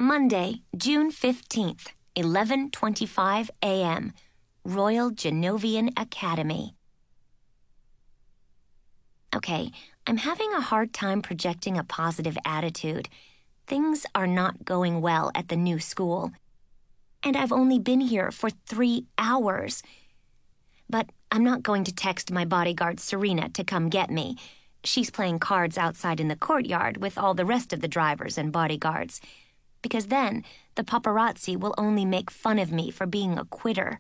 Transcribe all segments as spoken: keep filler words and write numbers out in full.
Monday, June fifteenth, eleven twenty-five a m Royal Genovian Academy. Okay, I'm having a hard time projecting a positive attitude. Things are not going well at the new school. And I've only been here for three hours. But I'm not going to text my bodyguard Serena to come get me. She's playing cards outside in the courtyard with all the rest of the drivers and bodyguards. Because then the paparazzi will only make fun of me for being a quitter.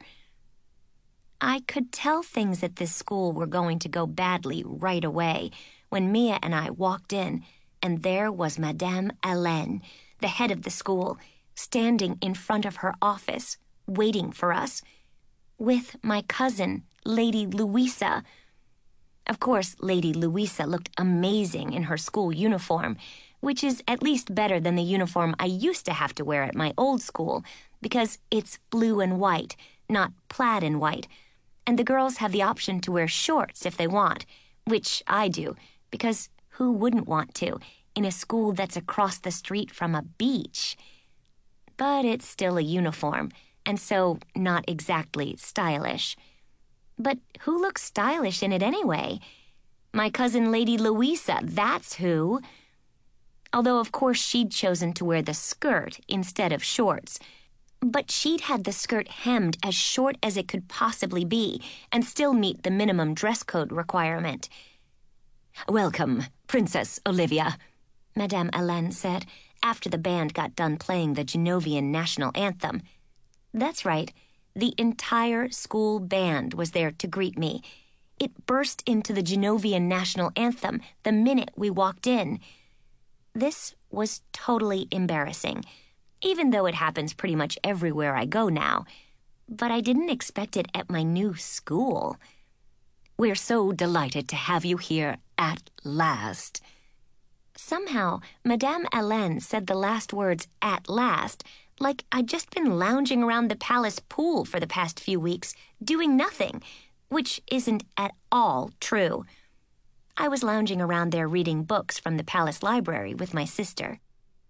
I could tell things at this school were going to go badly right away when Mia and I walked in, and there was Madame Hélène, the head of the school, standing in front of her office, waiting for us, with my cousin, Lady Louisa. Of course, Lady Louisa looked amazing in her school uniform, which is at least better than the uniform I used to have to wear at my old school, because it's blue and white, not plaid and white, and the girls have the option to wear shorts if they want, which I do, because who wouldn't want to, in a school that's across the street from a beach? But it's still a uniform, and so not exactly stylish. But who looks stylish in it anyway? My cousin Lady Louisa, that's who. Although, of course, she'd chosen to wear the skirt instead of shorts. But she'd had the skirt hemmed as short as it could possibly be and still meet the minimum dress code requirement. "Welcome, Princess Olivia," Madame Hélène said after the band got done playing the Genovian national anthem. That's right. The entire school band was there to greet me. It burst into the Genovian national anthem the minute we walked in. This was totally embarrassing, even though it happens pretty much everywhere I go now. But I didn't expect it at my new school. "We're so delighted to have you here at last." Somehow, Madame Hélène said the last words, "at last," like I'd just been lounging around the palace pool for the past few weeks, doing nothing, which isn't at all true. I was lounging around there reading books from the palace library with my sister.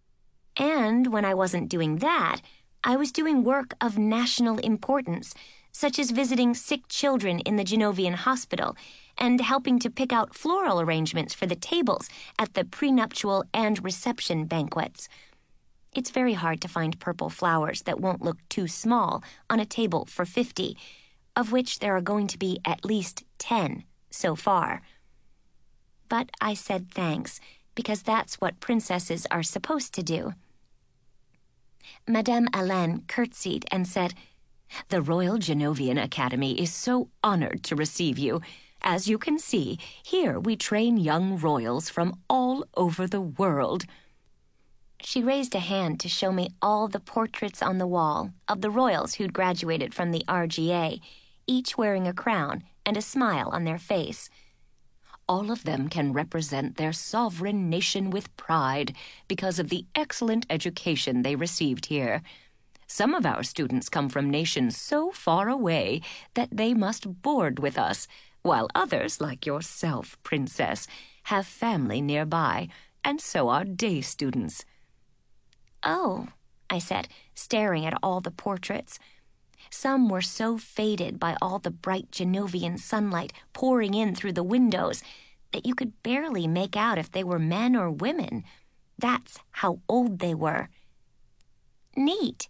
And when I wasn't doing that, I was doing work of national importance, such as visiting sick children in the Genovian hospital and helping to pick out floral arrangements for the tables at the prenuptial and reception banquets. It's very hard to find purple flowers that won't look too small on a table for fifty, of which there are going to be at least ten so far. But I said thanks, because that's what princesses are supposed to do. Madame Hélène curtsied and said, "The Royal Genovian Academy is so honored to receive you. As you can see, here we train young royals from all over the world." She raised a hand to show me all the portraits on the wall of the royals who'd graduated from the R G A, each wearing a crown and a smile on their face. "All of them can represent their sovereign nation with pride because of the excellent education they received here. Some of our students come from nations so far away that they must board with us, while others, like yourself, Princess, have family nearby, and so are day students." "Oh," I said, staring at all the portraits. Some were so faded by all the bright Genovian sunlight pouring in through the windows that you could barely make out if they were men or women. That's how old they were. "Neat."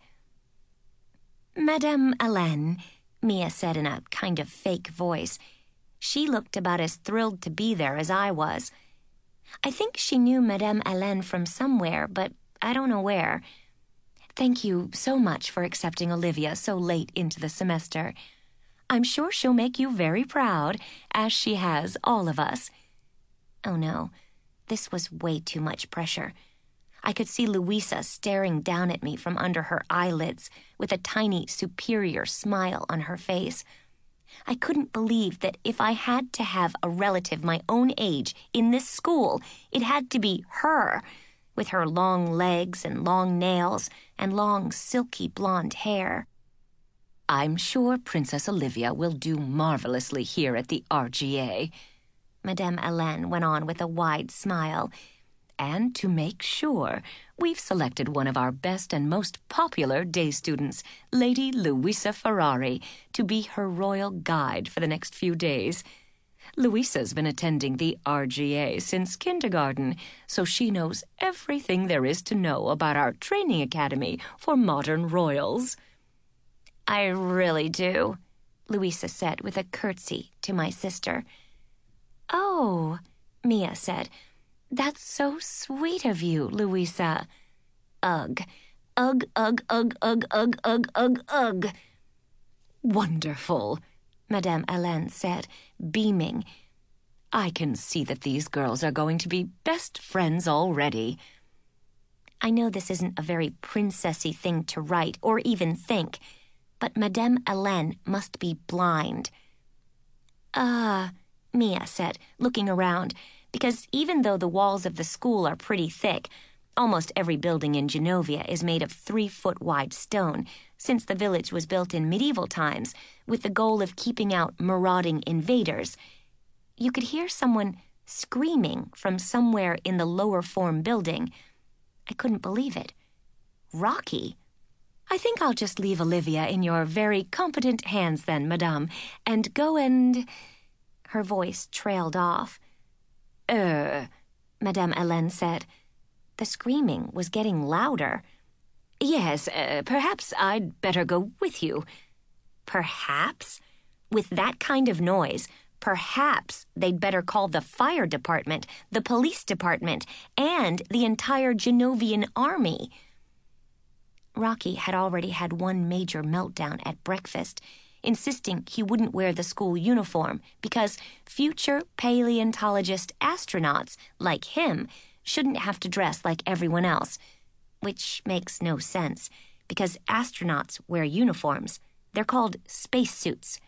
"Madame Hélène," Mia said in a kind of fake voice. She looked about as thrilled to be there as I was. I think she knew Madame Hélène from somewhere, but I don't know where. "Thank you so much for accepting Olivia so late into the semester. I'm sure she'll make you very proud, as she has all of us." Oh no, this was way too much pressure. I could see Louisa staring down at me from under her eyelids with a tiny, superior smile on her face. I couldn't believe that if I had to have a relative my own age in this school, it had to be her, with her long legs and long nails and long, silky blonde hair. "I'm sure Princess Olivia will do marvelously here at the R G A," Madame Hélène went on with a wide smile. And to make sure, we've selected one of our best and most popular day students, Lady Louisa Ferrari, to be her royal guide for the next few days. Louisa's been attending the R G A since kindergarten, so she knows everything there is to know about our training academy for modern royals. I really do, Louisa said with a curtsy to my sister. Oh, Mia said. That's so sweet of you, Louisa. Ugh. Ugh, ugh, ugh, ugh, ugh, ugh, ugh, ugh. Wonderful, Madame Hélène said, beaming. I can see that these girls are going to be best friends already. I know this isn't a very princessy thing to write or even think, but Madame Hélène must be blind. Ah, uh, Mia said, looking around, because even though the walls of the school are pretty thick, almost every building in Genovia is made of three-foot-wide stone, since the village was built in medieval times with the goal of keeping out marauding invaders. You could hear someone screaming from somewhere in the lower form building. I couldn't believe it. Rocky? I think I'll just leave Olivia in your very competent hands then, madame, and go and... Her voice trailed off. Er, Madame Hélène said. The screaming was getting louder. Yes, uh, perhaps I'd better go with you. Perhaps? With that kind of noise, perhaps they'd better call the fire department, the police department, and the entire Genovian army. Rocky had already had one major meltdown at breakfast, insisting he wouldn't wear the school uniform because future paleontologist astronauts like him shouldn't have to dress like everyone else, which makes no sense because astronauts wear uniforms. They're called spacesuits.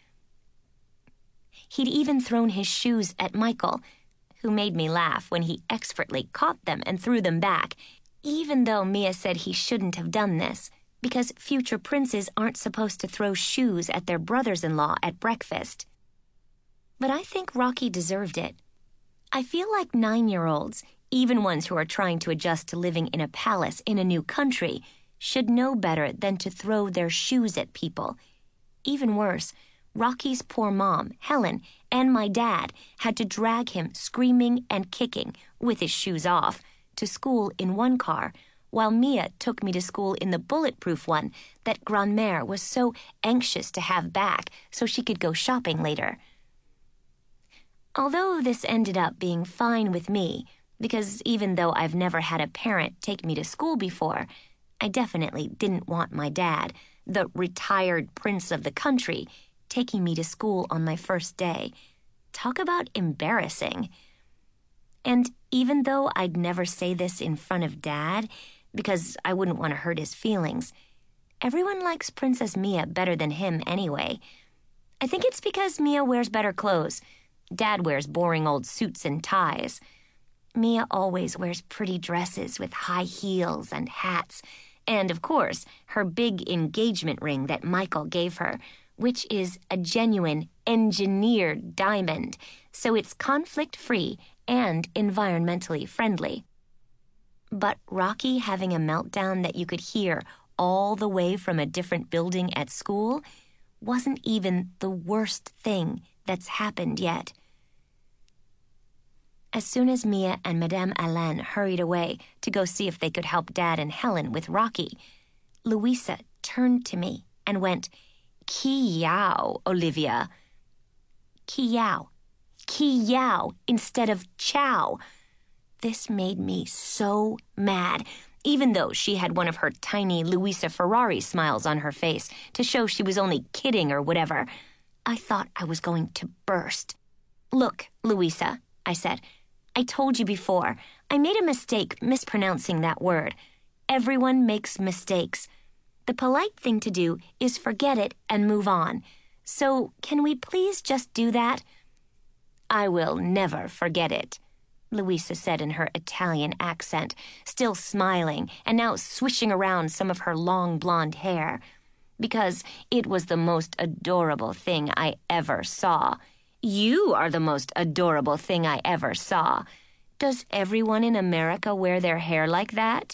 He'd even thrown his shoes at Michael, who made me laugh when he expertly caught them and threw them back, even though Mia said he shouldn't have done this, because future princes aren't supposed to throw shoes at their brothers-in-law at breakfast. But I think Rocky deserved it. I feel like nine-year-olds, even ones who are trying to adjust to living in a palace in a new country, should know better than to throw their shoes at people. Even worse, Rocky's poor mom, Helen, and my dad had to drag him screaming and kicking, with his shoes off, to school in one car, while Mia took me to school in the bulletproof one that Grandmère was so anxious to have back so she could go shopping later. Although this ended up being fine with me, because even though I've never had a parent take me to school before, I definitely didn't want my dad, the retired prince of the country, taking me to school on my first day. Talk about embarrassing. And even though I'd never say this in front of Dad, because I wouldn't want to hurt his feelings, everyone likes Princess Mia better than him anyway. I think it's because Mia wears better clothes. Dad wears boring old suits and ties. Mia always wears pretty dresses with high heels and hats, and, of course, her big engagement ring that Michael gave her, which is a genuine engineered diamond, so it's conflict-free and environmentally friendly. But Rocky having a meltdown that you could hear all the way from a different building at school wasn't even the worst thing that's happened yet. As soon as Mia and Madame Hélène hurried away to go see if they could help Dad and Helen with Rocky, Louisa turned to me and went, "Ki-yow, Olivia." Ki-yow. Ki-yow instead of chow. This made me so mad, even though she had one of her tiny Louisa Ferrari smiles on her face to show she was only kidding or whatever. I thought I was going to burst. "Look, Louisa," I said, "I told you before, I made a mistake mispronouncing that word. Everyone makes mistakes. The polite thing to do is forget it and move on. So can we please just do that?" "I will never forget it," Louisa said in her Italian accent, still smiling and now swishing around some of her long blonde hair, "because it was the most adorable thing I ever saw. You are the most adorable thing I ever saw. Does everyone in America wear their hair like that?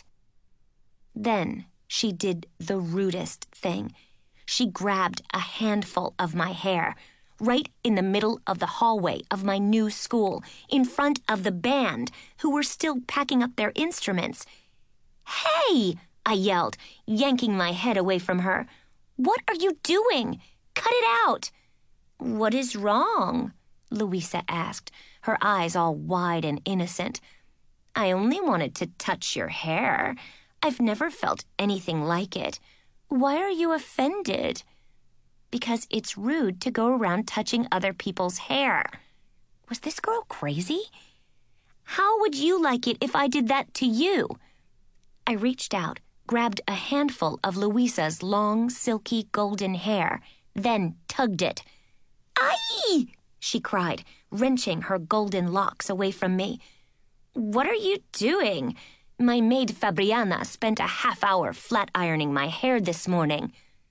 Then she did the rudest thing. She grabbed a handful of my hair, right in the middle of the hallway of my new school, in front of the band, who were still packing up their instruments. "Hey!" I yelled, yanking my head away from her. "What are you doing? Cut it out!" "What is wrong?" Louisa asked, her eyes all wide and innocent. "I only wanted to touch your hair. I've never felt anything like it. Why are you offended?" "Because it's rude to go around touching other people's hair." Was this girl crazy? "How would you like it if I did that to you?" I reached out, grabbed a handful of Louisa's long, silky golden hair, then tugged it. "Aye!" she cried, wrenching her golden locks away from me. "What are you doing? My maid Fabriana spent a half hour flat ironing my hair this morning."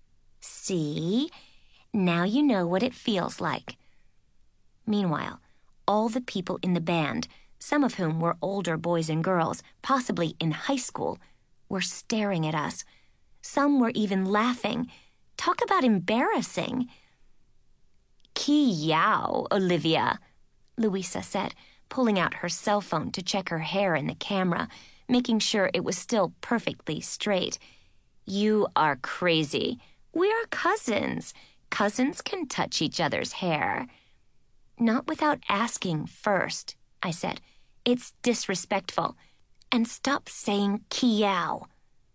"See? Now you know what it feels like." Meanwhile, all the people in the band, some of whom were older boys and girls, possibly in high school, were staring at us. Some were even laughing. Talk about embarrassing. "Ki yao, Olivia," Louisa said, pulling out her cell phone to check her hair in the camera, making sure it was still perfectly straight. "You are crazy. We are cousins. Cousins can touch each other's hair." "Not without asking first," I said. "It's disrespectful. And stop saying ki-yow."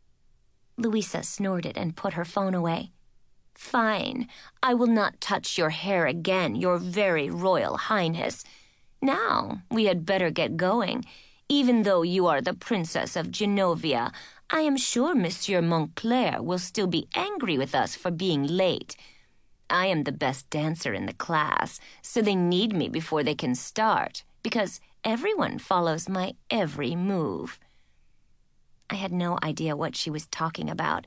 Louisa snorted and put her phone away. "Fine. I will not touch your hair again, your very royal highness. Now, we had better get going. Even though you are the Princess of Genovia, I am sure Monsieur Montclair will still be angry with us for being late. I am the best dancer in the class, so they need me before they can start, because everyone follows my every move." I had no idea what she was talking about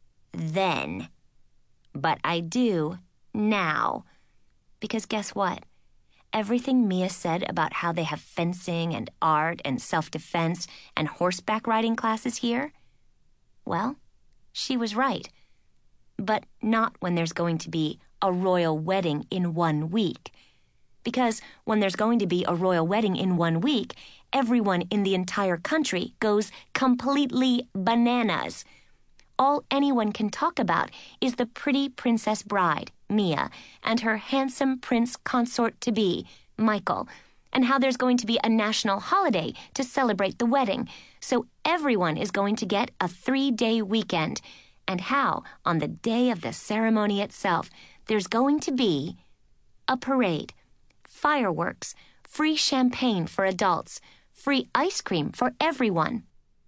then. But I do now. Because guess what? Everything Mia said about how they have fencing and art and self-defense and horseback riding classes here, well, she was right. But not when there's going to be a royal wedding in one week. Because when there's going to be a royal wedding in one week, everyone in the entire country goes completely bananas. All anyone can talk about is the pretty princess bride, Mia, and her handsome prince consort-to-be, Michael, and how there's going to be a national holiday to celebrate the wedding, so everyone is going to get a three-day weekend, and how, on the day of the ceremony itself, there's going to be a parade, fireworks, free champagne for adults, free ice cream for everyone,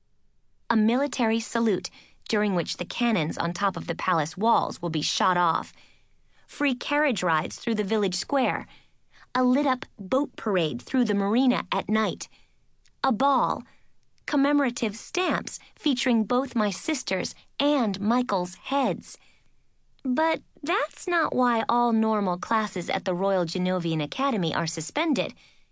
a military salute during which the cannons on top of the palace walls will be shot off, free carriage rides through the village square, a lit-up boat parade through the marina at night, a ball, commemorative stamps featuring both my sisters' and Michael's heads. But that's not why all normal classes at the Royal Genovian Academy are suspended.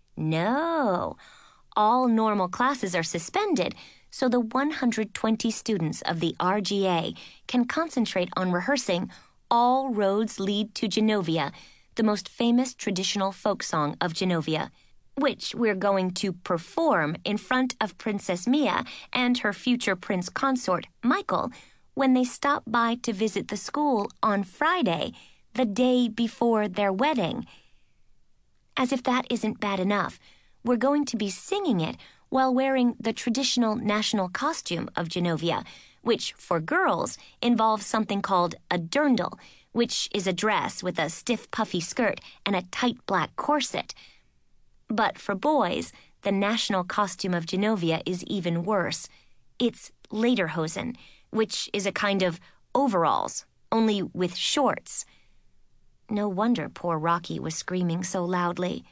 No, all normal classes are suspended so the one hundred twenty students of the R G A can concentrate on rehearsing All Roads Lead to Genovia, the most famous traditional folk song of Genovia, which we're going to perform in front of Princess Mia and her future prince consort, Michael, when they stop by to visit the school on Friday, the day before their wedding. As if that isn't bad enough, we're going to be singing it while wearing the traditional national costume of Genovia, which, for girls, involves something called a dirndl, which is a dress with a stiff, puffy skirt and a tight black corset. But for boys, the national costume of Genovia is even worse. It's lederhosen, which is a kind of overalls, only with shorts. No wonder poor Rocky was screaming so loudly.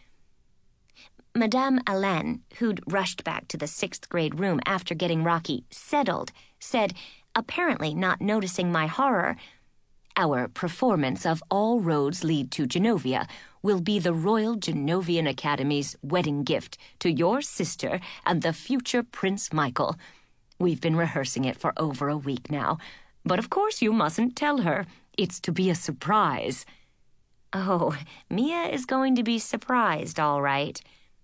Madame Alain, who'd rushed back to the sixth grade room after getting Rocky settled, said, apparently not noticing my horror, "Our performance of All Roads Lead to Genovia will be the Royal Genovian Academy's wedding gift to your sister and the future Prince Michael. We've been rehearsing it for over a week now, but of course you mustn't tell her. It's to be a surprise." "Oh, Mia is going to be surprised, all right."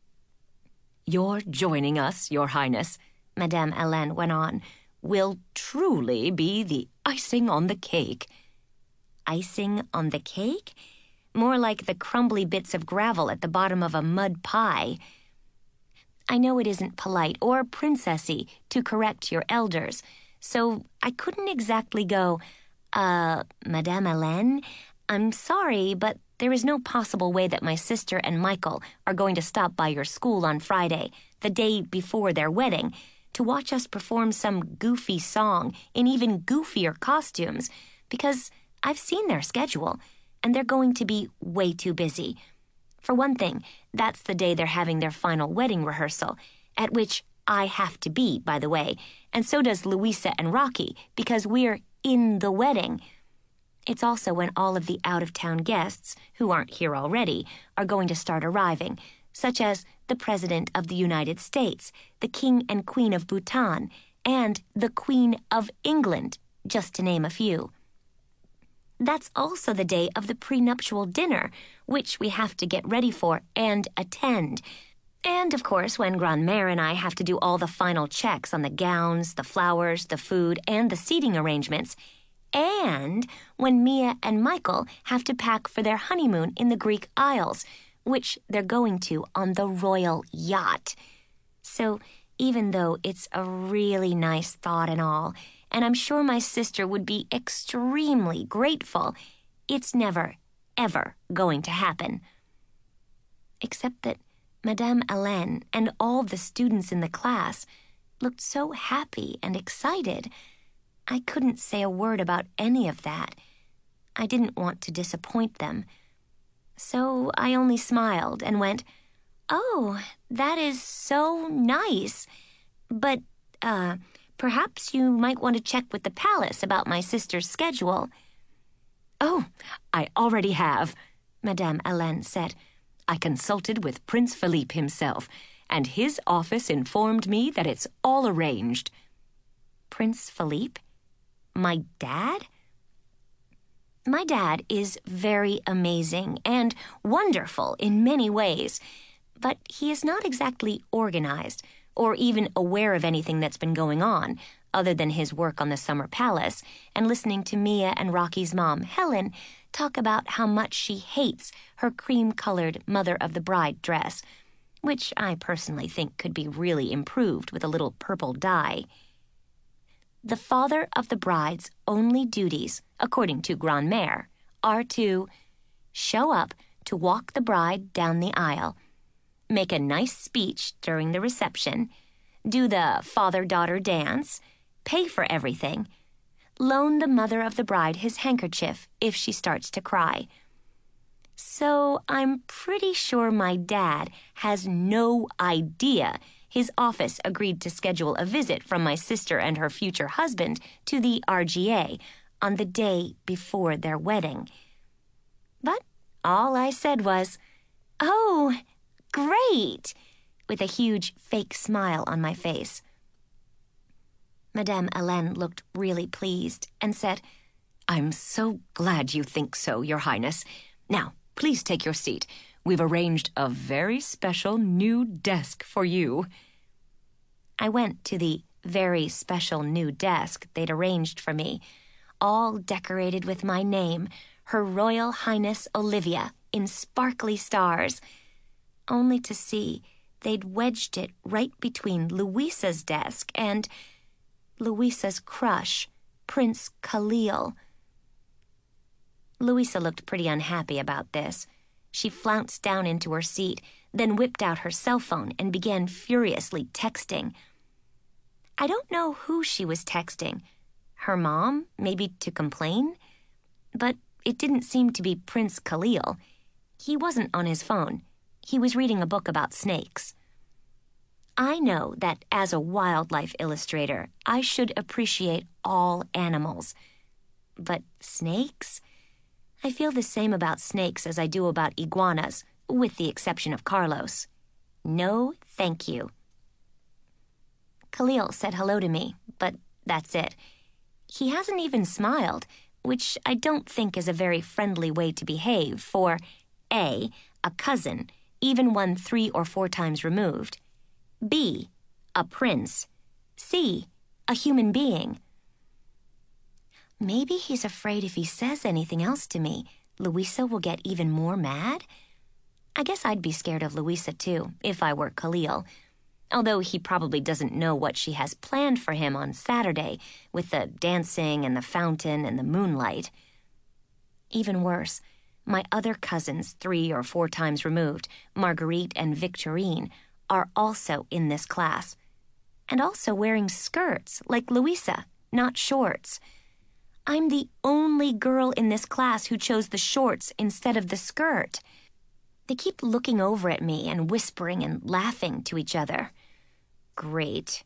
"Your joining us, Your Highness," Madame Hélène went on, "will truly be the icing on the cake." Icing on the cake? More like the crumbly bits of gravel at the bottom of a mud pie. I know it isn't polite or princessy to correct your elders, so I couldn't exactly go, uh, Madame Hélène, I'm sorry, but there is no possible way that my sister and Michael are going to stop by your school on Friday, the day before their wedding, to watch us perform some goofy song in even goofier costumes, because I've seen their schedule, and they're going to be way too busy. For one thing, that's the day they're having their final wedding rehearsal, at which I have to be, by the way, and so does Louisa and Rocky, because we're in the wedding. It's also when all of the out-of-town guests, who aren't here already, are going to start arriving, such as the President of the United States, the King and Queen of Bhutan, and the Queen of England, just to name a few. That's also the day of the prenuptial dinner, which we have to get ready for and attend. And, of course, when Grandmère and I have to do all the final checks on the gowns, the flowers, the food, and the seating arrangements. And when Mia and Michael have to pack for their honeymoon in the Greek Isles, which they're going to on the royal yacht. So, even though it's a really nice thought and all, and I'm sure my sister would be extremely grateful, it's never, ever going to happen. Except that Madame Hélène and all the students in the class looked so happy and excited. I couldn't say a word about any of that. I didn't want to disappoint them. So I only smiled and went, "Oh, that is so nice. But, uh... perhaps you might want to check with the palace about my sister's schedule." "Oh, I already have," Madame Hélène said. "I consulted with Prince Philippe himself, and his office informed me that it's all arranged." "Prince Philippe? My dad?" My dad is very amazing and wonderful in many ways, but he is not exactly organized or even aware of anything that's been going on, other than his work on the Summer Palace and listening to Mia and Rocky's mom, Helen, talk about how much she hates her cream-colored Mother of the Bride dress, which I personally think could be really improved with a little purple dye. The father of the bride's only duties, according to Grandmère, are to show up to walk the bride down the aisle, make a nice speech during the reception, do the father-daughter dance, pay for everything, loan the mother of the bride his handkerchief if she starts to cry. So I'm pretty sure my dad has no idea his office agreed to schedule a visit from my sister and her future husband to the R G A on the day before their wedding. But all I said was, "Oh, great!" with a huge fake smile on my face. Madame Hélène looked really pleased and said, "I'm so glad you think so, Your Highness. Now, please take your seat. We've arranged a very special new desk for you." I went to the very special new desk they'd arranged for me, all decorated with my name, Her Royal Highness Olivia, in sparkly stars, only to see they'd wedged it right between Louisa's desk and Louisa's crush, Prince Khalil. Louisa looked pretty unhappy about this. She flounced down into her seat, then whipped out her cell phone and began furiously texting. I don't know who she was texting. Her mom, maybe to complain? But it didn't seem to be Prince Khalil. He wasn't on his phone. He was reading a book about snakes. I know that as a wildlife illustrator, I should appreciate all animals. But snakes? I feel the same about snakes as I do about iguanas, with the exception of Carlos. No, thank you. Khalil said hello to me, but that's it. He hasn't even smiled, which I don't think is a very friendly way to behave for A, a cousin, even one three or four times removed, B, a prince, C, a human being. Maybe he's afraid if he says anything else to me, Louisa will get even more mad? I guess I'd be scared of Louisa too, if I were Khalil, although he probably doesn't know what she has planned for him on Saturday with the dancing and the fountain and the moonlight. Even worse, my other cousins, three or four times removed, Marguerite and Victorine, are also in this class, and also wearing skirts like Louisa, not shorts. I'm the only girl in this class who chose the shorts instead of the skirt. They keep looking over at me and whispering and laughing to each other. Great.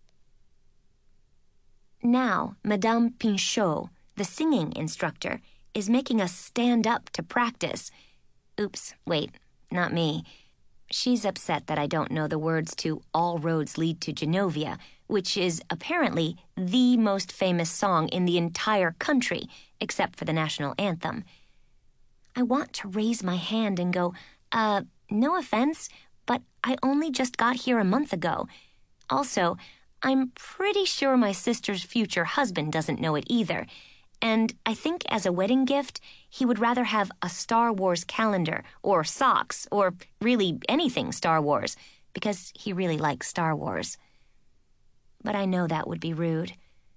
Now, Madame Pinchot, the singing instructor, is making us stand up to practice. Oops, wait, not me. She's upset that I don't know the words to All Roads Lead to Genovia, which is apparently the most famous song in the entire country, except for the national anthem. I want to raise my hand and go, uh, no offense, but I only just got here a month ago. Also, I'm pretty sure my sister's future husband doesn't know it either, and I think as a wedding gift, he would rather have a Star Wars calendar or socks or really anything Star Wars, because he really likes Star Wars. But I know that would be rude.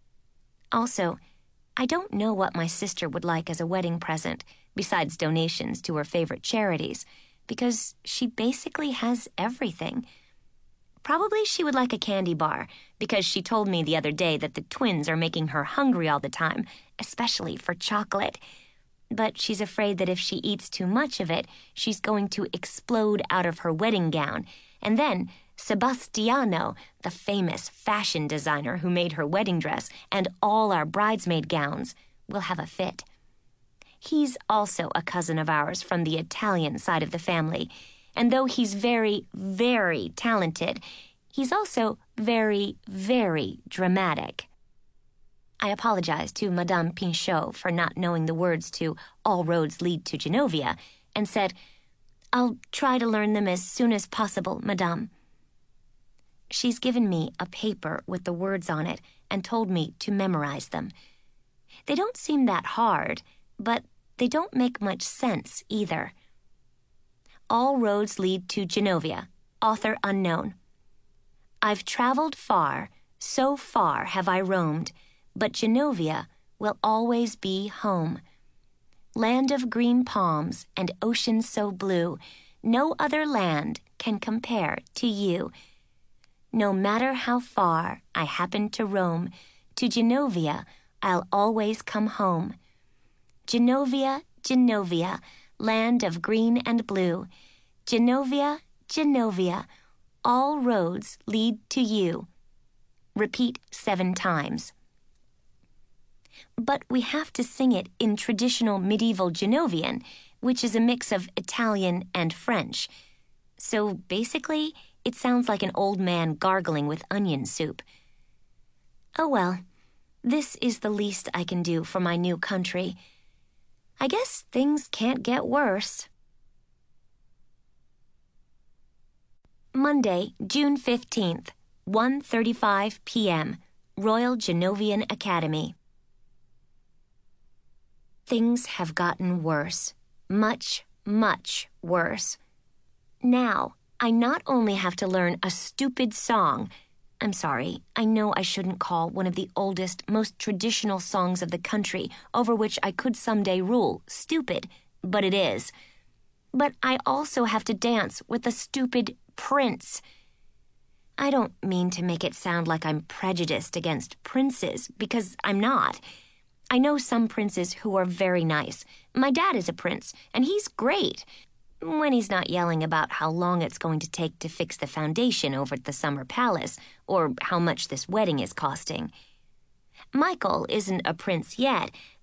Also, I don't know what my sister would like as a wedding present, besides donations to her favorite charities, because she basically has everything. Probably she would like a candy bar, because she told me the other day that the twins are making her hungry all the time, especially for chocolate. But she's afraid that if she eats too much of it, she's going to explode out of her wedding gown, and then Sebastiano, the famous fashion designer who made her wedding dress and all our bridesmaid gowns, will have a fit. He's also a cousin of ours from the Italian side of the family, and though he's very, very talented, he's also very, very dramatic. I apologized to Madame Pinchot for not knowing the words to All Roads Lead to Genovia, and said, "I'll try to learn them as soon as possible, Madame." She's given me a paper with the words on it and told me to memorize them. They don't seem that hard, but they don't make much sense either. All roads lead to Genovia, author unknown. I've traveled far, so far have I roamed, but Genovia will always be home. Land of green palms and ocean so blue, no other land can compare to you. No matter how far I happen to roam, to Genovia I'll always come home. Genovia, Genovia, land of green and blue. Genovia, Genovia, all roads lead to you. Repeat seven times. But we have to sing it in traditional medieval Genovian, which is a mix of Italian and French. So basically, it sounds like an old man gargling with onion soup. Oh well, this is the least I can do for my new country. I guess things can't get worse. Monday, June fifteenth, one thirty-five p m, Royal Genovian Academy. Things have gotten worse. Much, much worse. Now, I not only have to learn a stupid song. I'm sorry, I know I shouldn't call one of the oldest, most traditional songs of the country, over which I could someday rule, stupid, but it is. But I also have to dance with a stupid prince. I don't mean to make it sound like I'm prejudiced against princes, because I'm not. I know some princes who are very nice. My dad is a prince, and he's great, when he's not yelling about how long it's going to take to fix the foundation over at the Summer Palace, or how much this wedding is costing. Michael isn't a prince yet,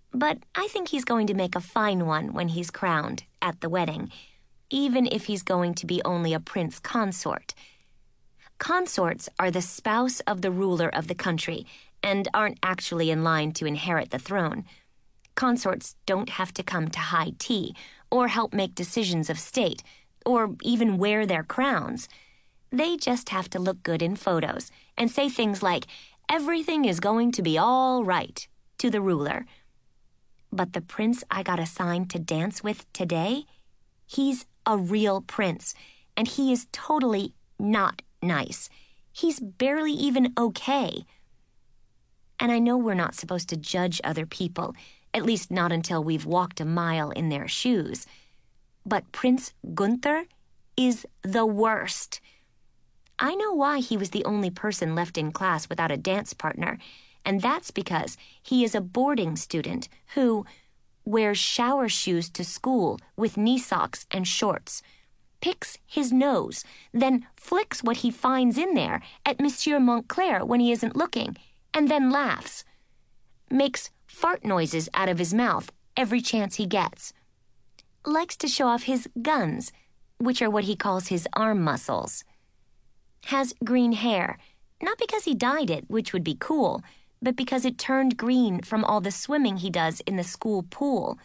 But I think he's going to make a fine one when he's crowned at the wedding, even if he's going to be only a prince consort. Consorts are the spouse of the ruler of the country and aren't actually in line to inherit the throne. Consorts don't have to come to high tea or help make decisions of state or even wear their crowns. They just have to look good in photos and say things like, "Everything is going to be all right," to the ruler. But the prince I got assigned to dance with today, he's a real prince, and he is totally not nice. He's barely even okay. And I know we're not supposed to judge other people, at least not until we've walked a mile in their shoes. But Prince Gunther is the worst. I know why he was the only person left in class without a dance partner, and that's because he is a boarding student who wears shower shoes to school with knee socks and shorts, picks his nose, then flicks what he finds in there at Monsieur Montclair when he isn't looking, and then laughs, makes fart noises out of his mouth every chance he gets, likes to show off his guns, which are what he calls his arm muscles, has green hair, not because he dyed it, which would be cool, but because it turned green from all the swimming he does in the school pool.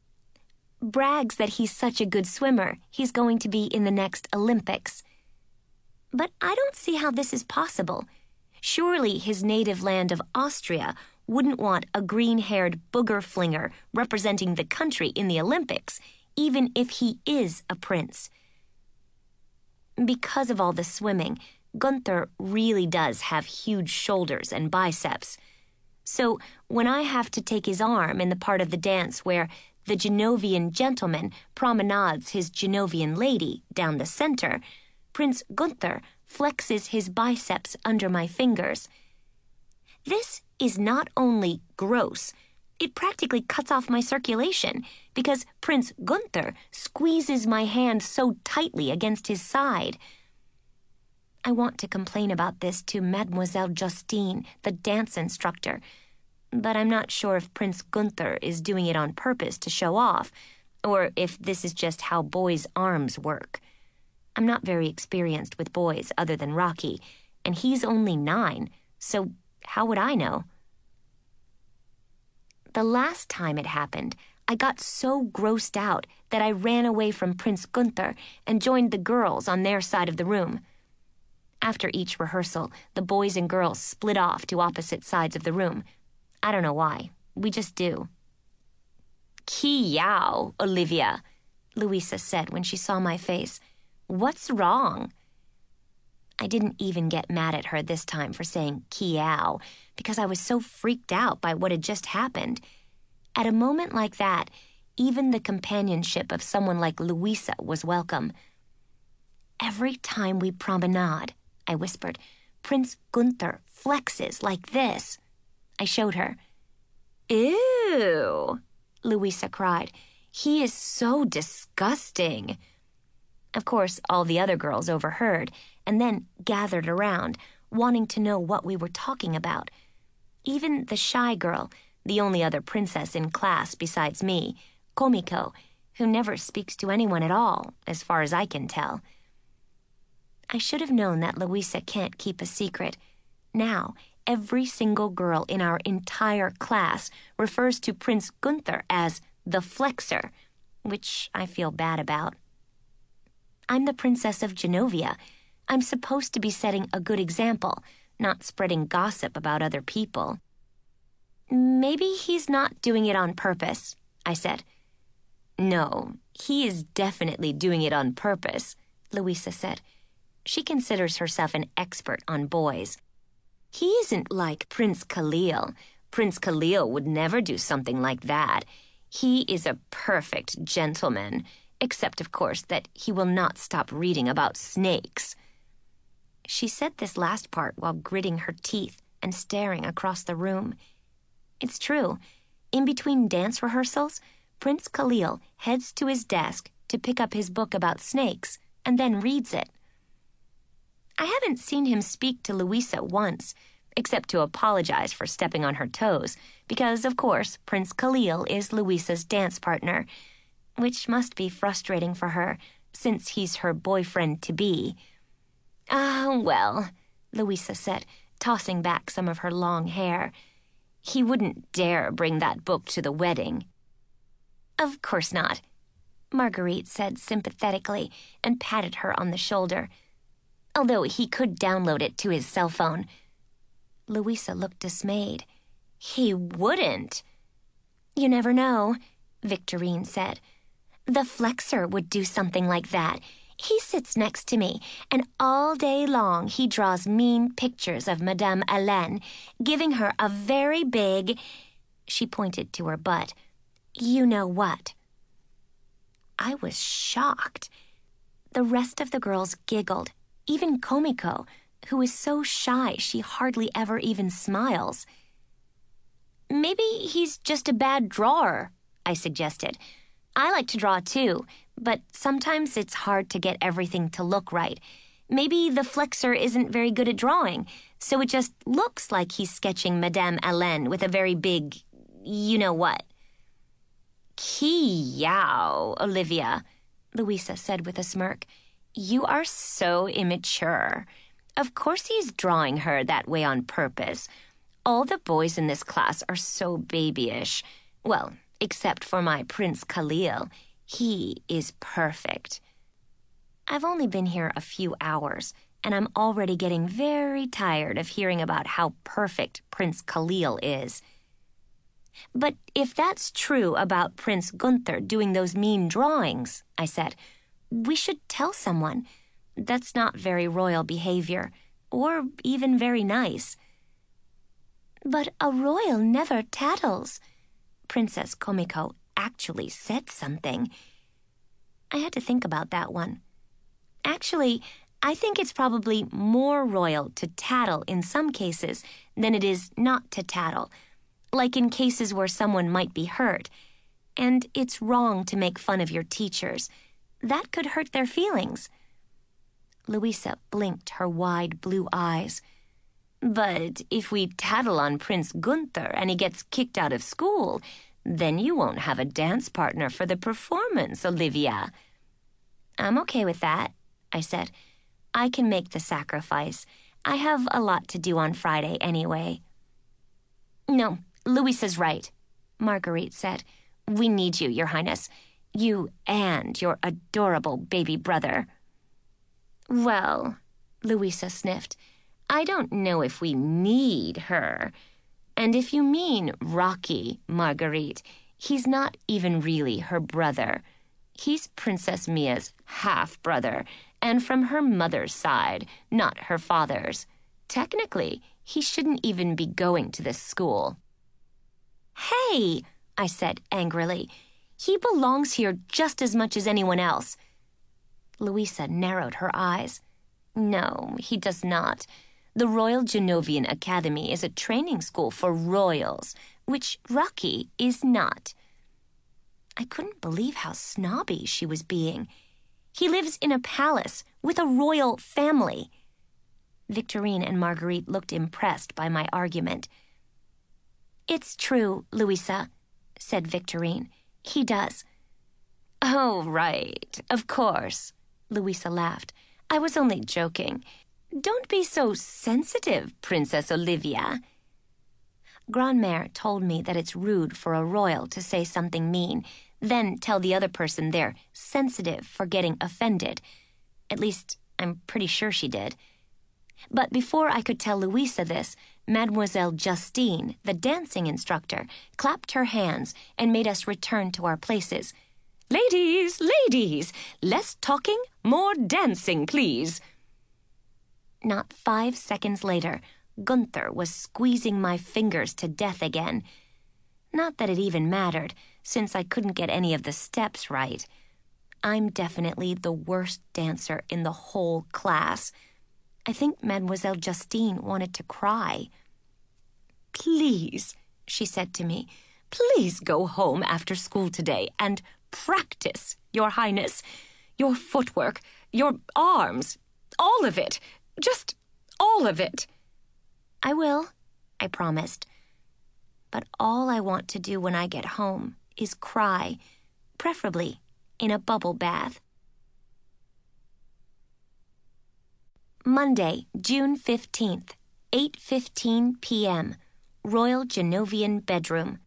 Brags that he's such a good swimmer, he's going to be in the next Olympics. But I don't see how this is possible. Surely his native land of Austria wouldn't want a green-haired booger flinger representing the country in the Olympics, even if he is a prince. Because of all the swimming, Gunther really does have huge shoulders and biceps. So when I have to take his arm in the part of the dance where the Genovian gentleman promenades his Genovian lady down the center, Prince Gunther flexes his biceps under my fingers. This is not only gross, it practically cuts off my circulation because Prince Gunther squeezes my hand so tightly against his side. I want to complain about this to Mademoiselle Justine, the dance instructor, but I'm not sure if Prince Gunther is doing it on purpose to show off, or if this is just how boys' arms work. I'm not very experienced with boys other than Rocky, and he's only nine, so how would I know? The last time it happened, I got so grossed out that I ran away from Prince Gunther and joined the girls on their side of the room. After each rehearsal, the boys and girls split off to opposite sides of the room. I don't know why. We just do. "Ki-yow, Olivia," Louisa said when she saw my face. "What's wrong?" I didn't even get mad at her this time for saying ki-yow because I was so freaked out by what had just happened. At a moment like that, even the companionship of someone like Louisa was welcome. "Every time we promenade," I whispered, "Prince Gunther flexes like this." I showed her. "Ew," Louisa cried. "He is so disgusting." Of course, all the other girls overheard and then gathered around, wanting to know what we were talking about. Even the shy girl, the only other princess in class besides me, Komiko, who never speaks to anyone at all, as far as I can tell. I should have known that Louisa can't keep a secret. Now, every single girl in our entire class refers to Prince Gunther as the Flexer, which I feel bad about. I'm the Princess of Genovia. I'm supposed to be setting a good example, not spreading gossip about other people. "Maybe he's not doing it on purpose," I said. "No, he is definitely doing it on purpose," Louisa said. She considers herself an expert on boys. "He isn't like Prince Khalil. Prince Khalil would never do something like that. He is a perfect gentleman, except, of course, that he will not stop reading about snakes." She said this last part while gritting her teeth and staring across the room. It's true. In between dance rehearsals, Prince Khalil heads to his desk to pick up his book about snakes and then reads it. I haven't seen him speak to Louisa once, except to apologize for stepping on her toes, because, of course, Prince Khalil is Louisa's dance partner, which must be frustrating for her, since he's her boyfriend-to-be. Ah, well, Louisa said, tossing back some of her long hair. He wouldn't dare bring that book to the wedding. Of course not, Marguerite said sympathetically and patted her on the shoulder, although he could download it to his cell phone. Louisa looked dismayed. He wouldn't. You never know, Victorine said. The Flexer would do something like that. He sits next to me, and all day long he draws mean pictures of Madame Hélène, giving her a very big... She pointed to her butt. You know what? I was shocked. The rest of the girls giggled, even Komiko, who is so shy she hardly ever even smiles. Maybe he's just a bad drawer, I suggested. I like to draw too, but sometimes it's hard to get everything to look right. Maybe the Flexer isn't very good at drawing, so it just looks like he's sketching Madame Hélène with a very big you-know-what. Ki-yow, Olivia, Louisa said with a smirk. You are so immature. Of course he's drawing her that way on purpose. All the boys in this class are so babyish. Well, except for my Prince Khalil. He is perfect. I've only been here a few hours, and I'm already getting very tired of hearing about how perfect Prince Khalil is. But if that's true about Prince Gunther doing those mean drawings, I said, we should tell someone. That's not very royal behavior, or even very nice. But a royal never tattles. Princess Komiko actually said something. I had to think about that one. Actually, I think it's probably more royal to tattle in some cases than it is not to tattle, like in cases where someone might be hurt. And it's wrong to make fun of your teachers. That could hurt their feelings. Louisa blinked her wide blue eyes. But if we tattle on Prince Gunther and he gets kicked out of school, then you won't have a dance partner for the performance, Olivia. I'm okay with that, I said. I can make the sacrifice. I have a lot to do on Friday anyway. No, Louisa's right, Marguerite said. We need you, Your Highness. You and your adorable baby brother. Well, Louisa sniffed, I don't know if we need her. And if you mean Rocky, Marguerite, he's not even really her brother. He's Princess Mia's half-brother, and from her mother's side, not her father's. Technically, he shouldn't even be going to this school. Hey, I said angrily, he belongs here just as much as anyone else. Louisa narrowed her eyes. No, he does not. The Royal Genovian Academy is a training school for royals, which Rocky is not. I couldn't believe how snobby she was being. He lives in a palace with a royal family. Victorine and Marguerite looked impressed by my argument. It's true, Louisa, said Victorine. He does. Oh, right, of course, Louisa laughed. I was only joking. Don't be so sensitive, Princess Olivia. Grandmère told me that it's rude for a royal to say something mean, then tell the other person they're sensitive for getting offended. At least, I'm pretty sure she did. But before I could tell Louisa this, Mademoiselle Justine, the dancing instructor, clapped her hands and made us return to our places. Ladies, ladies, less talking, more dancing, please. Not five seconds later, Gunther was squeezing my fingers to death again. Not that it even mattered, since I couldn't get any of the steps right. I'm definitely the worst dancer in the whole class. I think Mademoiselle Justine wanted to cry. Please, she said to me, please go home after school today and practice, Your Highness. Your footwork, your arms, all of it. Just all of it. I will, I promised. But all I want to do when I get home is cry, preferably in a bubble bath. Monday, June fifteenth, eight fifteen p m Royal Genovian bedroom.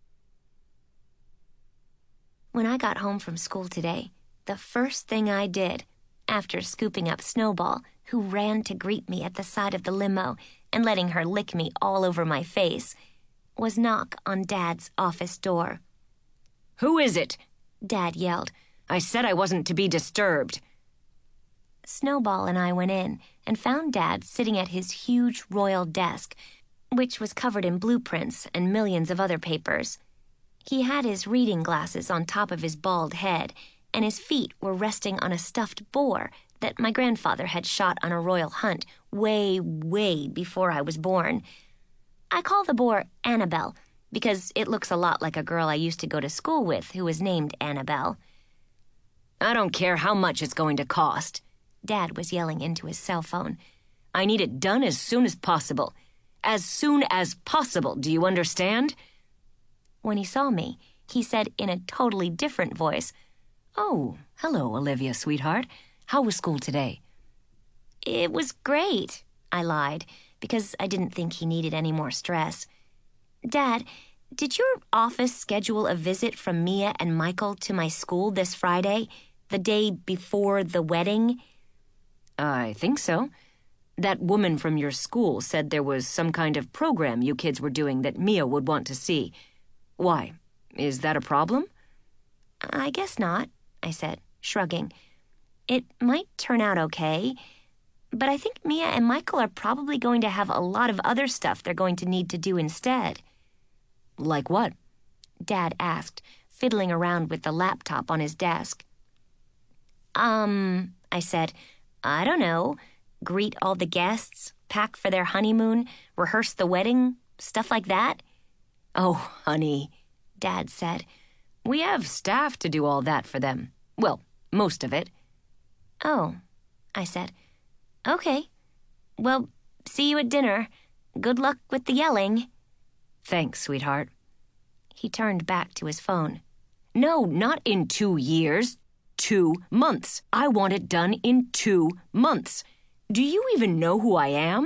When I got home from school today, the first thing I did, after scooping up Snowball, who ran to greet me at the side of the limo and letting her lick me all over my face, was knock on Dad's office door. "Who is it?" Dad yelled. "I said I wasn't to be disturbed." Snowball and I went in and found Dad sitting at his huge royal desk, which was covered in blueprints and millions of other papers. He had his reading glasses on top of his bald head, and his feet were resting on a stuffed boar that my grandfather had shot on a royal hunt way, way before I was born. I call the boar Annabelle because it looks a lot like a girl I used to go to school with who was named Annabelle. "I don't care how much it's going to cost," Dad was yelling into his cell phone. "I need it done as soon as possible. As soon as possible, do you understand?" When he saw me, he said in a totally different voice, "Oh, hello, Olivia, sweetheart. How was school today?" "It was great," I lied, because I didn't think he needed any more stress. "Dad, did your office schedule a visit from Mia and Michael to my school this Friday, the day before the wedding?" "I think so. That woman from your school said there was some kind of program you kids were doing that Mia would want to see. Why? Is that a problem?" "I guess not," I said, shrugging. "It might turn out okay, but I think Mia and Michael are probably going to have a lot of other stuff they're going to need to do instead." "Like what?" Dad asked, fiddling around with the laptop on his desk. Um, I said, "I don't know. Greet all the guests, pack for their honeymoon, rehearse the wedding, stuff like that." "Oh, honey," Dad said. "We have staff to do all that for them. Well, most of it." "Oh," I said. "Okay. Well, see you at dinner. Good luck with the yelling." "Thanks, sweetheart." He turned back to his phone. "No, not in two years. Two months. I want it done in two months. Do you even know who I am?"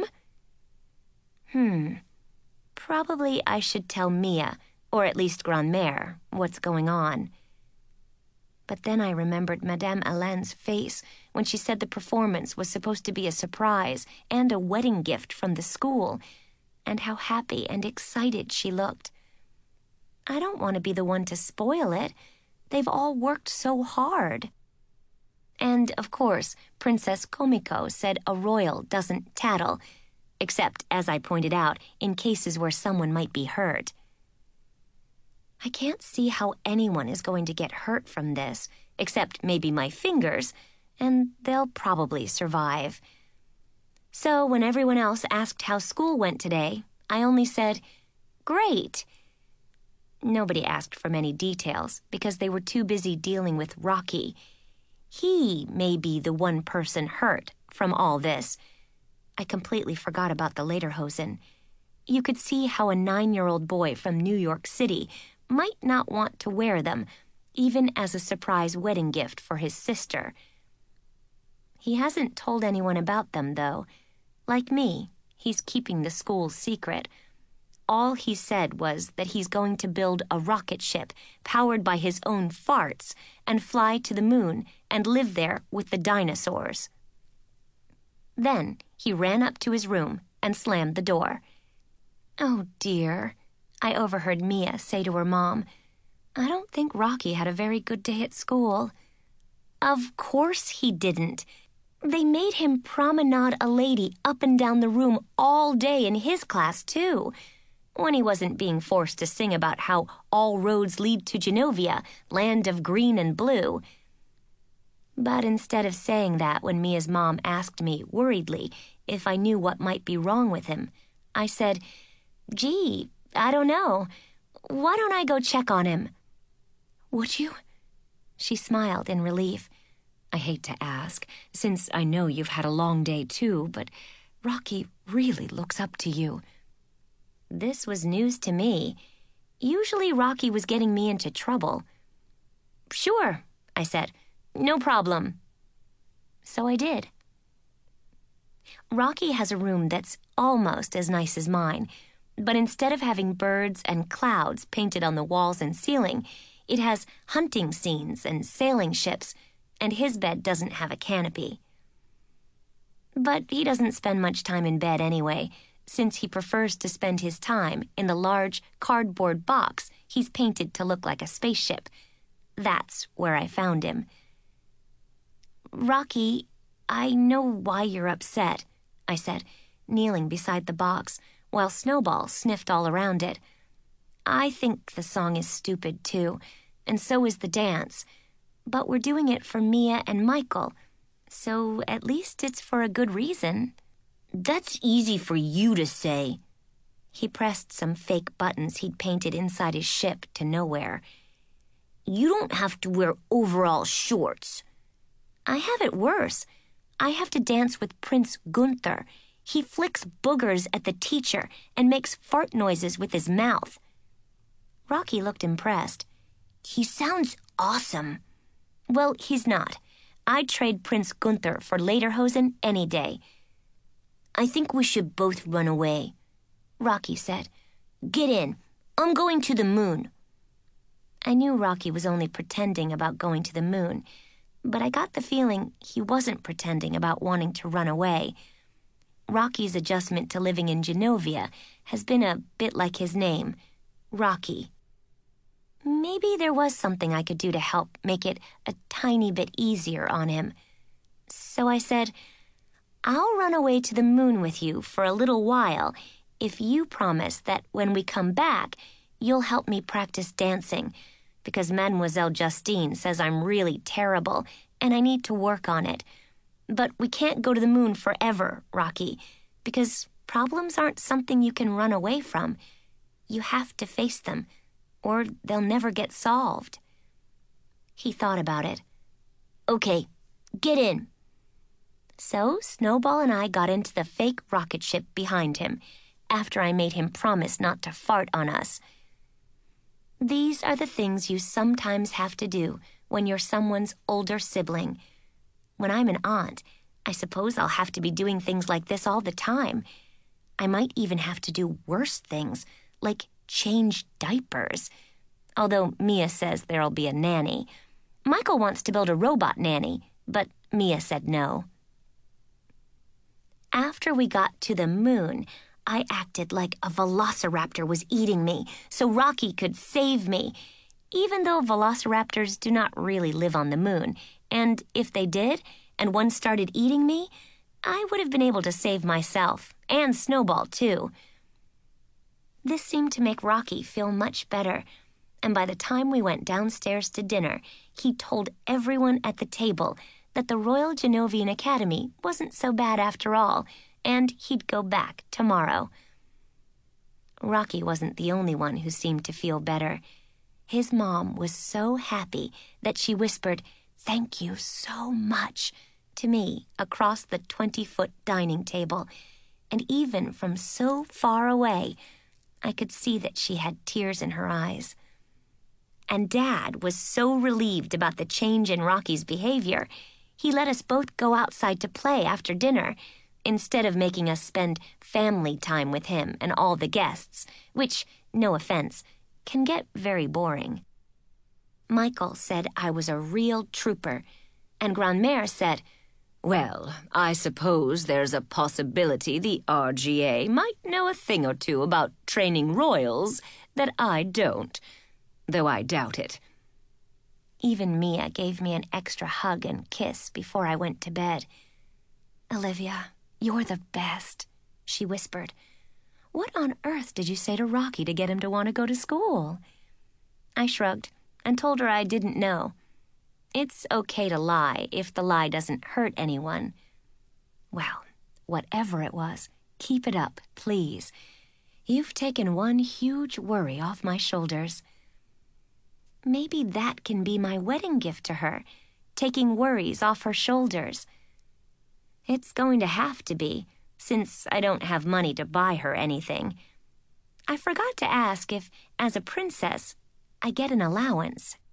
Hmm. Probably I should tell Mia, or at least Grandmère, what's going on. But then I remembered Madame Alain's face when she said the performance was supposed to be a surprise and a wedding gift from the school, and how happy and excited she looked. I don't want to be the one to spoil it. They've all worked so hard. And, of course, Princess Komiko said a royal doesn't tattle, except, as I pointed out, in cases where someone might be hurt. I can't see how anyone is going to get hurt from this, except maybe my fingers, and they'll probably survive. So when everyone else asked how school went today, I only said, "Great." Nobody asked for many details because they were too busy dealing with Rocky. He may be the one person hurt from all this. I completely forgot about the lederhosen. You could see how a nine-year-old boy from New York City might not want to wear them, even as a surprise wedding gift for his sister. He hasn't told anyone about them, though. Like me, he's keeping the school's secret. All he said was that he's going to build a rocket ship powered by his own farts and fly to the moon and live there with the dinosaurs. Then he ran up to his room and slammed the door. "Oh, dear," I overheard Mia say to her mom. "I don't think Rocky had a very good day at school." Of course he didn't. They made him promenade a lady up and down the room all day in his class, too, when he wasn't being forced to sing about how all roads lead to Genovia, land of green and blue. But instead of saying that when Mia's mom asked me worriedly if I knew what might be wrong with him, I said, "Gee, I don't know. Why don't I go check on him?" "Would you?" She smiled in relief. "I hate to ask, since I know you've had a long day too, but Rocky really looks up to you. This was news to me. Usually Rocky was getting me into trouble. "Sure," I said. "No problem." So I did. Rocky has a room that's almost as nice as mine, but instead of having birds and clouds painted on the walls and ceiling, it has hunting scenes and sailing ships, and his bed doesn't have a canopy. But he doesn't spend much time in bed anyway, since he prefers to spend his time in the large cardboard box he's painted to look like a spaceship. That's where I found him. "Rocky, I know why you're upset," I said, kneeling beside the box, while Snowball sniffed all around it. "I think the song is stupid, too, and so is the dance. But we're doing it for Mia and Michael, so at least it's for a good reason." "That's easy for you to say." He pressed some fake buttons he'd painted inside his ship to nowhere. "You don't have to wear overall shorts." "I have it worse. I have to dance with Prince Gunther. He flicks boogers at the teacher and makes fart noises with his mouth." Rocky looked impressed. "He sounds awesome." "Well, he's not. I'd trade Prince Gunther for Lederhosen any day." "I think we should both run away," Rocky said. "Get in. I'm going to the moon." I knew Rocky was only pretending about going to the moon, but I got the feeling he wasn't pretending about wanting to run away. Rocky's adjustment to living in Genovia has been a bit like his name, Rocky. Maybe there was something I could do to help make it a tiny bit easier on him. So I said, "I'll run away to the moon with you for a little while if you promise that when we come back, you'll help me practice dancing, because Mademoiselle Justine says I'm really terrible and I need to work on it. But we can't go to the moon forever, Rocky, because problems aren't something you can run away from. You have to face them, or they'll never get solved." He thought about it. "Okay, get in." So Snowball and I got into the fake rocket ship behind him, after I made him promise not to fart on us. These are the things you sometimes have to do when you're someone's older sibling. When I'm an aunt, I suppose I'll have to be doing things like this all the time. I might even have to do worse things, like change diapers. Although Mia says there'll be a nanny. Michael wants to build a robot nanny, but Mia said no. After we got to the moon, I acted like a velociraptor was eating me so Rocky could save me, even though velociraptors do not really live on the moon, and if they did, and one started eating me, I would have been able to save myself, and Snowball too. This seemed to make Rocky feel much better, and by the time we went downstairs to dinner, he told everyone at the table that the Royal Genovian Academy wasn't so bad after all, and he'd go back tomorrow. Rocky wasn't the only one who seemed to feel better. His mom was so happy that she whispered, "Thank you so much," to me across the twenty-foot dining table, and even from so far away, I could see that she had tears in her eyes. And Dad was so relieved about the change in Rocky's behavior, he let us both go outside to play after dinner, instead of making us spend family time with him and all the guests, which, no offense, can get very boring. Michael said I was a real trooper, and Grandmère said, "Well, I suppose there's a possibility the R G A might know a thing or two about training royals that I don't, though I doubt it." Even Mia gave me an extra hug and kiss before I went to bed. "Olivia, you're the best," she whispered. "What on earth did you say to Rocky to get him to want to go to school?" I shrugged and told her I didn't know. It's okay to lie if the lie doesn't hurt anyone. Well, whatever it was, keep it up, please. You've taken one huge worry off my shoulders. Maybe that can be my wedding gift to her, taking worries off her shoulders. It's going to have to be, since I don't have money to buy her anything. I forgot to ask if, as a princess, I get an allowance.